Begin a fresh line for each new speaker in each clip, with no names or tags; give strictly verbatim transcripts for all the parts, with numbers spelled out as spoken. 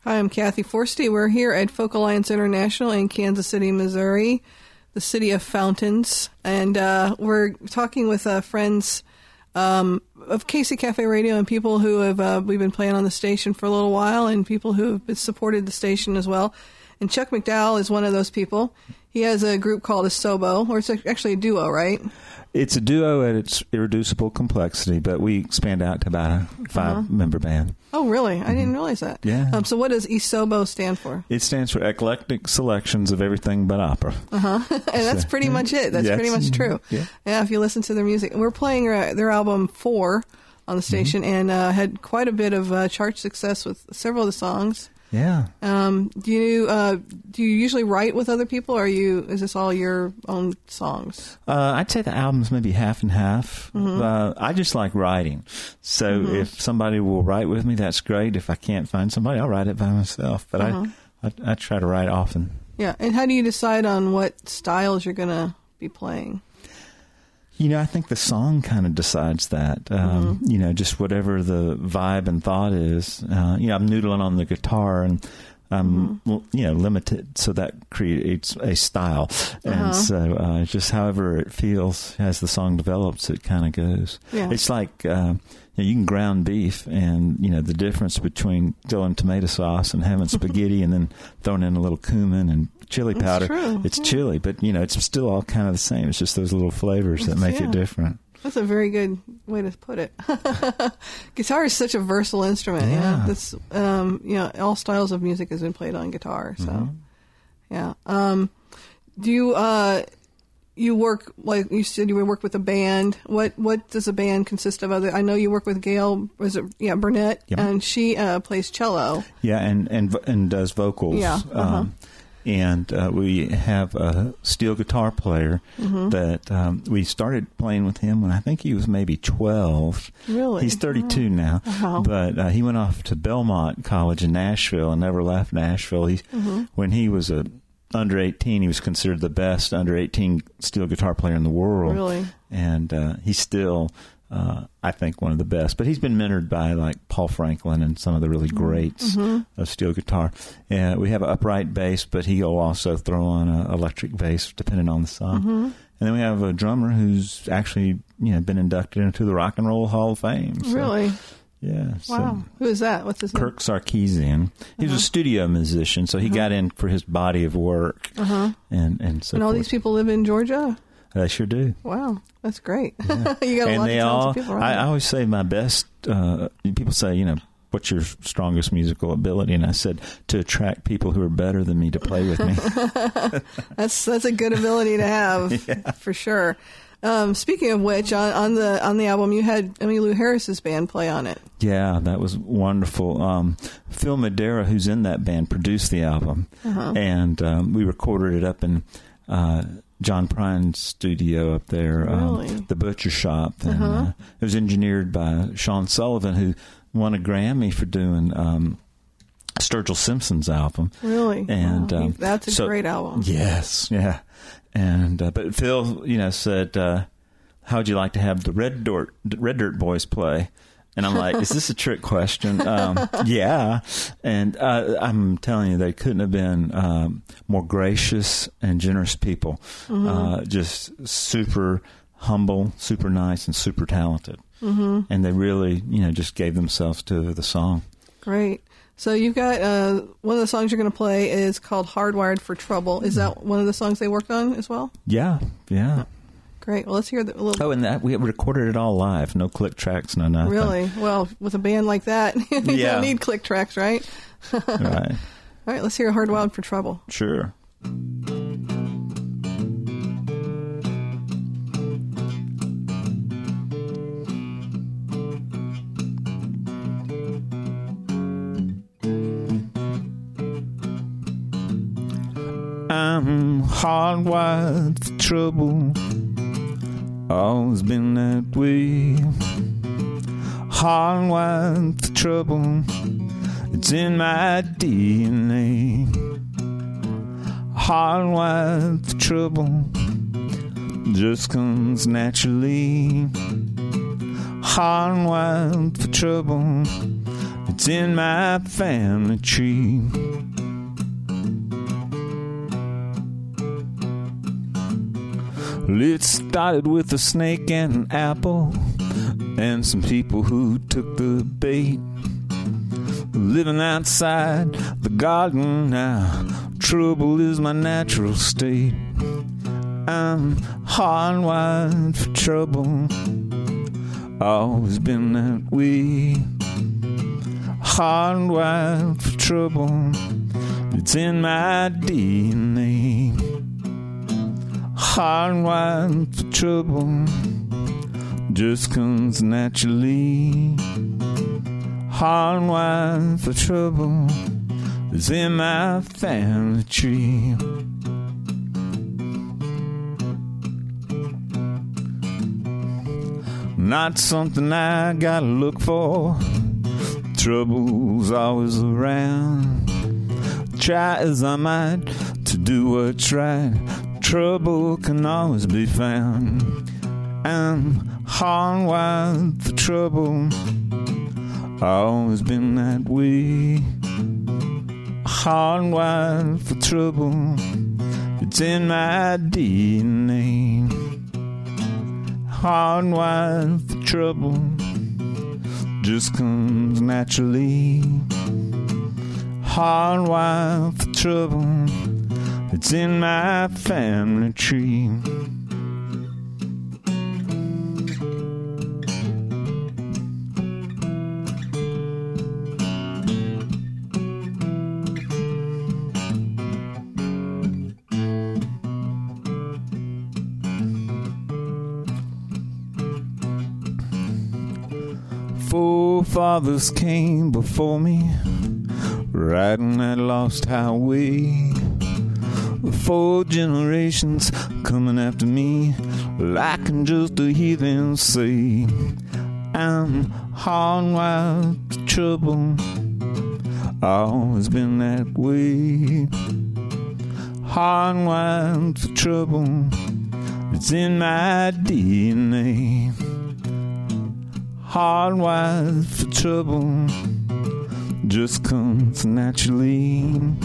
Hi, I'm Kathy Forsty. We're here at Folk Alliance International in Kansas City, Missouri, the city of fountains. And uh, we're talking with uh, friends um, of K C Cafe Radio and people who have uh, we've been playing on the station for a little while and people who have supported the station as well. And Chuck McDowell is one of those people. He has a group called Isobo, or it's actually a duo, right?
It's a duo at its irreducible complexity, but we expand out to about a five-member uh-huh. band.
Oh, really? Mm-hmm. I didn't realize that.
Yeah.
Um, so what does Isobo stand for?
It stands for Eclectic Selections of Everything But Opera.
Uh-huh. And that's
so,
pretty much it. That's yes. pretty much true.
Yeah.
yeah, if you listen to their music. We're playing uh, their album Four on the station mm-hmm. and uh, had quite a bit of uh, chart success with several of the songs.
Yeah.
Um, do you uh, do you usually write with other people, or are you? Is this all your own songs?
Uh, I'd say the album's maybe half and half. Mm-hmm. Uh, I just like writing, so mm-hmm. if somebody will write with me, that's great. If I can't find somebody, I'll write it by myself. But uh-huh. I, I I try to write often.
Yeah, and how do you decide on what styles you're going to be playing?
You know, I think the song kind of decides that. Um, mm-hmm. You know, just whatever the vibe and thought is. Uh, you know, I'm noodling on the guitar and I'm, mm-hmm. you know, limited, so that creates a style. Uh-huh. And so uh, just however it feels as the song develops, it kind of goes. Yeah. It's like uh, you know, you can ground beef and, you know, the difference between throwing tomato sauce and having spaghetti and then throwing in a little cumin and chili powder.
True.
It's
yeah.
chili, but, you know, it's still all kind of the same. It's just those little flavors that make
yeah.
it different.
That's a very good way to put it. Guitar is such a versatile instrument.
Yeah.
You know, that's, um, you know, all styles of music has been played on guitar. So, mm-hmm. yeah. Um, do you, uh, you work, like you said, you work with a band. What what does a band consist of? Other, I know you work with Gail, was it, yeah, Burnett, yep. and she uh, plays cello.
Yeah, and, and, and does vocals.
Yeah, uh-huh.
Um, and uh, we have a steel guitar player mm-hmm. that um, we started playing with him when I think he was maybe twelve.
Really?
He's thirty-two oh. now.
Wow.
But uh, he went off to Belmont College in Nashville and never left Nashville. He, mm-hmm. When he was a under eighteen, he was considered the best under eighteen steel guitar player in the world.
Really?
And uh, he's still... Uh, I think one of the best, but he's been mentored by like Paul Franklin and some of the really greats mm-hmm. of steel guitar. And we have an upright bass, but he'll also throw on an electric bass depending on the song. Mm-hmm. And then we have a drummer who's actually, you know, been inducted into the Rock and Roll Hall of Fame. So,
really?
Yeah. So
wow. Who is that? What's his name?
Kirk Sarkeesian. He was uh-huh. a studio musician, so he uh-huh. got in for his body of work. Uh-huh. And and so
and all
forth.
These people live in Georgia?
They sure do.
Wow, that's great.
Yeah.
You got a
and
lot
they
of
all,
talented people around.
I, I always say my best, uh, people say, you know, what's your strongest musical ability? And I said, to attract people who are better than me to play with me.
that's that's a good ability to have, yeah. for sure. Um, speaking of which, on, on the on the album, you had Emmylou Harris's band play on it.
Yeah, that was wonderful. Um, Phil Madera, who's in that band, produced the album. Uh-huh. And um, we recorded it up in... Uh, John Prine's studio up there,
really?
um, the Butcher Shop. And,
uh-huh.
uh, it was engineered by Sean Sullivan, who won a Grammy for doing um, Sturgill Simpson's album.
Really?
And
wow.
um,
That's a
so,
great album.
Yes, yeah. And uh, but Phil, you know, said, uh, "How would you like to have the Red Dirt Red Dirt Boys play?" And I'm like, is this a trick question? Um, yeah. And uh, I'm telling you, they couldn't have been um, more gracious and generous people. Mm-hmm. Uh, just super humble, super nice, and super talented. Mm-hmm. And they really, you know, just gave themselves to the song.
Great. So you've got uh, one of the songs you're going to play is called Hardwired for Trouble. Is that one of the songs they worked on as well?
Yeah, yeah.
Great. Well, let's hear the, a little.
Oh, and that we recorded it all live. No click tracks, no nothing.
Really? Well, with a band like that, you
yeah.
don't need click tracks, right?
Right.
All right. Let's hear Hardwired for Trouble.
Sure. I'm hardwired for trouble. Always been that way. Hardwired for trouble. It's in my D N A. Hardwired for trouble. Just comes naturally. Hardwired for trouble. It's in my family tree. Well, it started with a snake and an apple, and some people who took the bait. Living outside the garden now, trouble is my natural state. I'm hardwired for trouble, always been that way. Hardwired for trouble, it's in my D N A. Hardwired for trouble, just comes naturally. Hardwired for trouble, it's in my family tree. Not something I gotta look for, trouble's always around. Try as I might to do what's right, trouble can always be found. I'm hardwired for trouble, always been that way. Hardwired for trouble, it's in my D N A. Hardwired for trouble, just comes naturally. Hardwired for trouble, it's in my family tree. Forefathers came before me, riding that lost highway. Four generations coming after me, like I'm just a heathen say. I'm hardwired for trouble, always been that way. Hardwired for trouble, it's in my D N A. Hardwired for trouble, just comes naturally.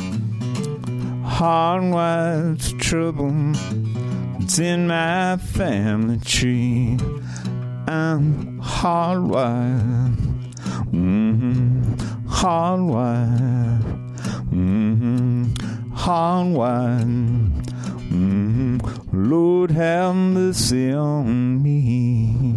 Hardwired for trouble, it's in my family tree. I'm hardwired, mm-hmm, hardwired, mm-hmm, hardwired, mm-hmm. Lord have mercy on me.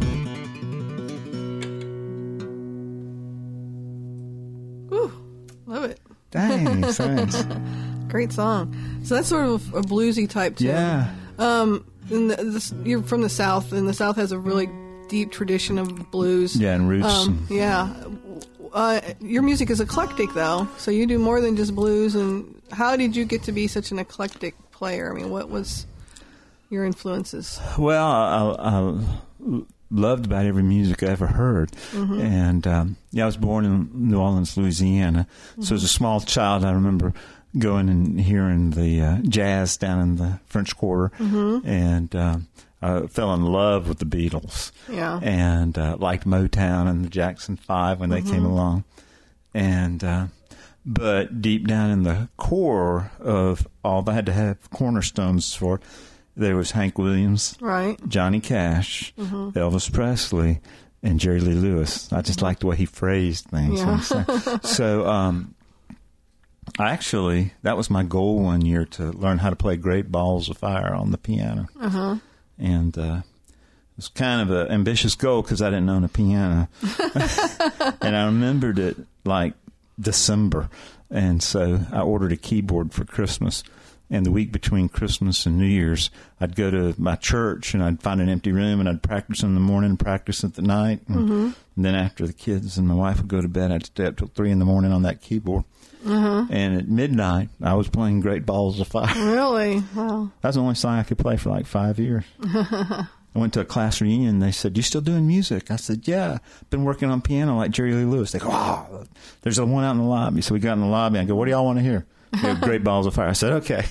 Love it.
Dang, thanks.
Great song. So that's sort of a bluesy type too.
Yeah.
Um, and the, this, you're from the South, and the South has a really deep tradition of blues.
Yeah, and roots.
Um, yeah. Uh, your music is eclectic, though, so you do more than just blues. And how did you get to be such an eclectic player? I mean, what was your influences?
Well, I, I loved about every music I ever heard. Mm-hmm. And um, yeah, I was born in New Orleans, Louisiana. Mm-hmm. So as a small child, I remember going and hearing the uh, jazz down in the French Quarter. Mm-hmm. And um, I fell in love with the Beatles. Yeah. And uh, liked Motown and the Jackson Five when they mm-hmm. came along. And uh, but deep down in the core of all, I had to have cornerstones for it. There was Hank Williams, right? Johnny Cash, mm-hmm. Elvis Presley, and Jerry Lee Lewis. I just liked the way he phrased things. Yeah. So, um, actually, that was my goal one year, to learn how to play Great Balls of Fire on the piano. Uh-huh. And uh, it was kind of an ambitious goal because I didn't own a piano. And I remembered it like December. And so I ordered a keyboard for Christmas. And the week between Christmas and New Year's, I'd go to my church and I'd find an empty room and I'd practice in the morning and practice at the night. And, mm-hmm. and then after the kids and my wife would go to bed, I'd stay up till three in the morning on that keyboard. Mm-hmm. And at midnight, I was playing Great Balls of Fire. Really? Wow. That was the only song I could play for like five years. I went to a class reunion and they said, "You still doing music?" I said, "Yeah, been working on piano like Jerry Lee Lewis." They go, "Oh, there's a one out in the lobby." So we got in the lobby. I go, "What do y'all want to hear?" Great Balls of Fire. I said, "Okay."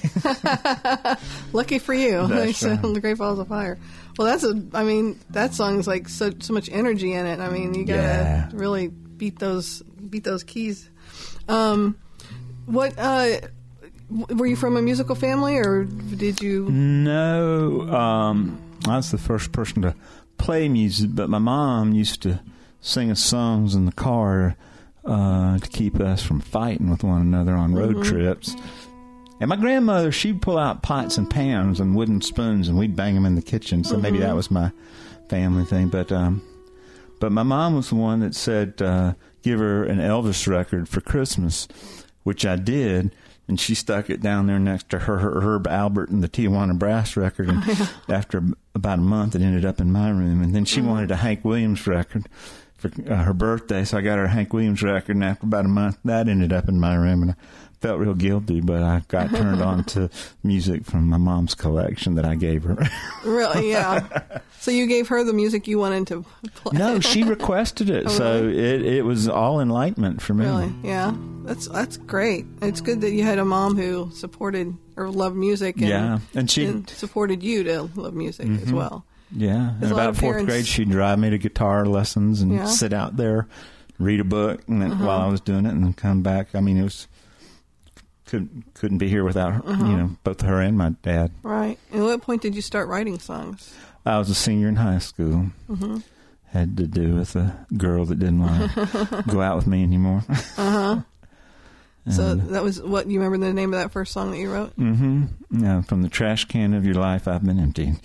Lucky for you. They said the Great Balls of Fire. Well, that's a, I mean, that song's like so, so much energy in it. I mean, you gotta yeah. really
beat those beat those keys. Um, what uh, were you from a musical family, or did you?
No, um, I was the first person to play music, but my mom used to sing us songs in the car uh, to keep us from fighting with one another on road mm-hmm. trips. And my grandmother, she'd pull out pots and pans and wooden spoons, and we'd bang them in the kitchen. So mm-hmm. maybe that was my family thing. But um, but my mom was the one that said, uh, give her an Elvis record for Christmas, which I did. And she stuck it down there next to her, her Herb Albert and the Tijuana Brass record. And after about a month, it ended up in my room. And then she mm-hmm. wanted a Hank Williams record for uh, her birthday, so I got her a Hank Williams record. And after about a month, that ended up in my room. And I felt real guilty, but I got turned on to music from my mom's collection that I gave her.
Really? Yeah. So you gave her the music you wanted to play?
No, she requested it. Oh, so really? it, it was all enlightenment for me.
Really? Yeah. That's that's great. It's good that you had a mom who supported or loved music and,
yeah. and she
and supported you to love music mm-hmm. as well.
Yeah. In about fourth parents, grade, she'd drive me to guitar lessons and yeah. sit out there, read a book and then, uh-huh. while I was doing it, and then come back. I mean, it was... Couldn't couldn't be here without her, uh-huh. you know, both her and my dad.
Right. And at what point did you start writing songs?
I was a senior in high school.
Mm-hmm.
Had to do with a girl that didn't want to go out with me anymore.
Uh-huh. So that was what, you remember the name of that first song that you wrote?
Mm-hmm. Yeah, from the trash can of your life, I've been emptied.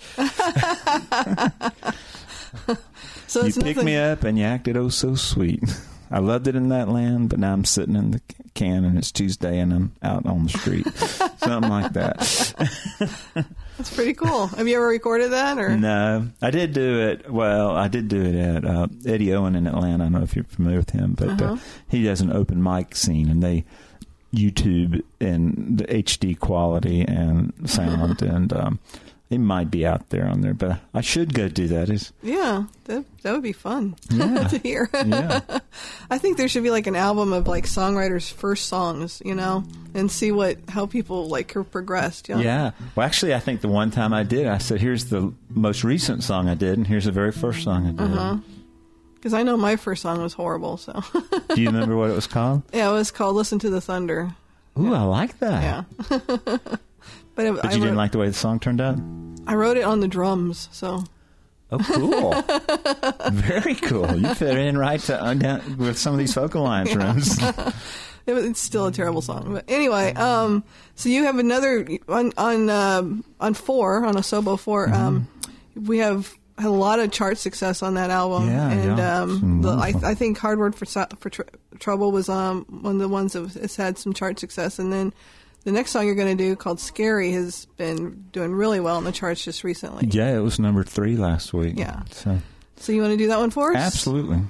So
you picked me up and you acted oh so sweet. I loved it in that land, but now I'm sitting in the can and it's Tuesday and I'm out on the street. Something like that.
That's pretty cool. Have you ever recorded that? Or
no, I did do it. Well, I did do it at uh, Eddie Owen in Atlanta. I don't know if you're familiar with him, but uh-huh. uh, he does an open mic scene, and they YouTube in the H D quality and sound, and um, it might be out there on there, but I should go do that. Is
yeah, that that would be fun
yeah.
to hear.
Yeah.
I think there should be like an album of like songwriters' first songs, you know, and see what how people like have progressed. You know?
Yeah. Well, actually, I think the one time I did, I said, "Here's the most recent song I did, and here's the very first song I did."
Uh-huh. Because I know my first song was horrible. So.
Do you remember what it was called?
Yeah, it was called "Listen to the Thunder."
Ooh,
yeah.
I like that.
Yeah. But, it,
but you
I
didn't
wrote,
like the way the song turned out?
I wrote it on the drums, so.
Oh, cool. Very cool. You fit in right to, uh, down, with some of these Focal Alliance rooms.
It was, it's still a terrible song. But anyway, um, so you have another, on on, um, on four, on Asobo four, mm-hmm. um, we have had a lot of chart success on that album.
Yeah,
and
yeah.
Um, the, I, I think Hard Word for, for tr- Trouble was um, one of the ones that has had some chart success. And then the next song you're going to do, called Scary, has been doing really well in the charts just recently.
Yeah, it was number three last week.
Yeah.
So,
so you want to do that one for us?
Absolutely.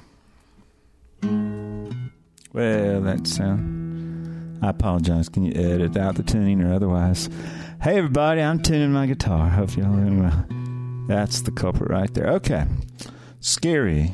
Well, that sound... I apologize. Can you edit out the tuning or otherwise? Hey, everybody, I'm tuning my guitar. Hope y'all are doing well. That's the culprit right there. Okay. Scary.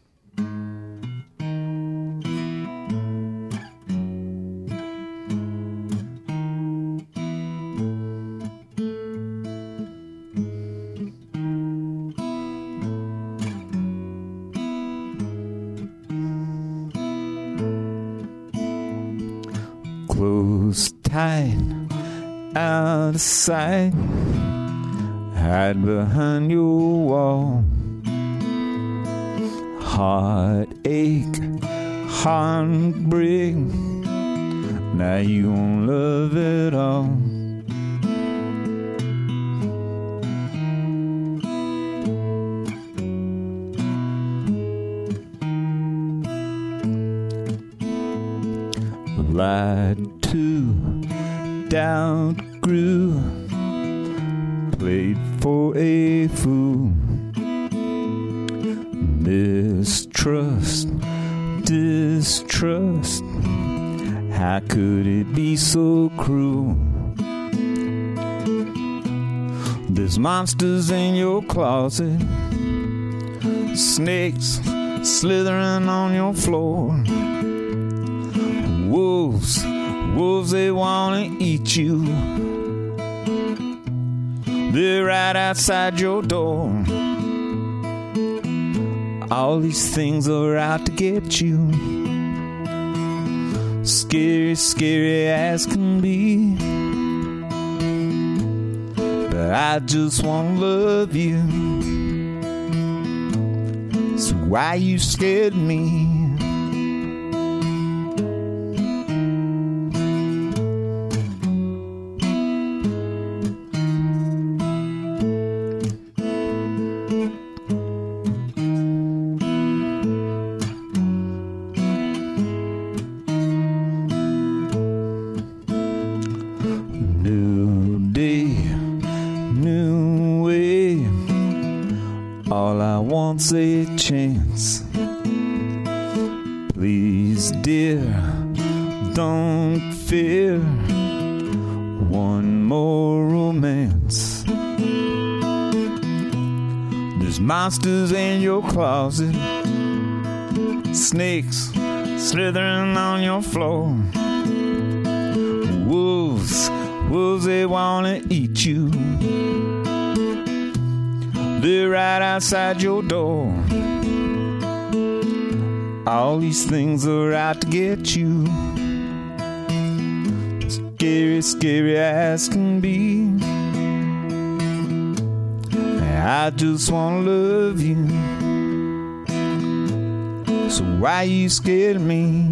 Close tight, out of sight, hide behind your wall. Heartache, heartbreak, now you won't love it all. Lied to, doubt grew, played for a fool. Mistrust, distrust, how could it be so cruel? There's monsters in your closet, snakes slithering on your floor. Wolves, wolves, they wanna eat you. They're right outside your door. All these things are out to get you. scary, scary as can be. But I just want to love you. So why you scared me?
A chance, please, dear, don't fear one more romance. There's monsters in your closet, snakes slithering on your floor, wolves, wolves, they wanna eat you. They're right outside your door. All these things are out to get you. Scary, scary as can be. I just wanna love you. So why you scared of me?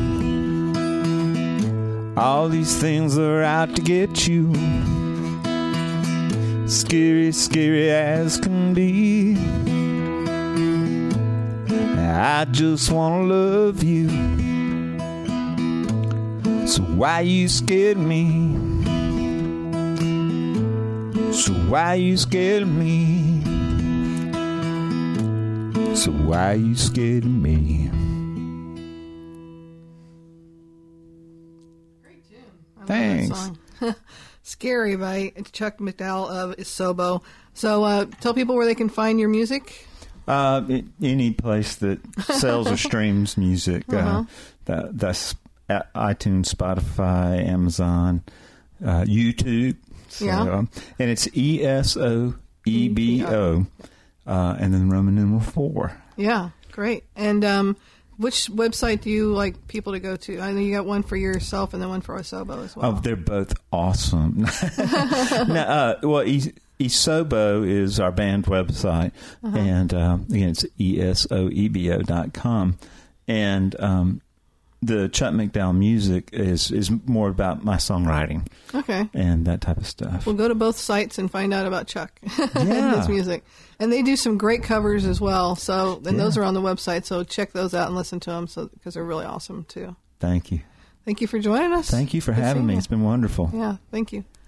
All these things are out to get you. Scary, scary as can be. I just wanna love you. So why you scared me? So why you scared me? So why you scared me?
Great tune. I
Thanks.
Love that song. Scary by Chuck McDowell of Isobo. So uh, tell people where they can find your music.
Uh, any place that sells or streams music.
Uh-huh.
Uh, that, that's iTunes, Spotify, Amazon, uh, YouTube. So,
Yeah.
um, and it's E S O E B O, uh, and then Roman numeral four.
Yeah, great. And um, which website do you like people to go to? I know you got one for yourself and then one for Isobo as well.
Oh, they're both awesome. no, uh, well, e- Isobo is our band website, uh-huh. and uh, again, it's E S O E B O dot com. And um, the Chuck McDowell music is, is more about my songwriting.
Okay.
And that type of stuff.
We'll go to both sites and find out about Chuck
Yeah.
and his music. And they do some great covers as well. So, and
Yeah.
those are on the website. So check those out and listen to them so because they're really awesome too.
Thank you.
Thank you for joining us.
Thank you for
Good
having
seeing
me.
you.
It's been wonderful.
Yeah, thank you.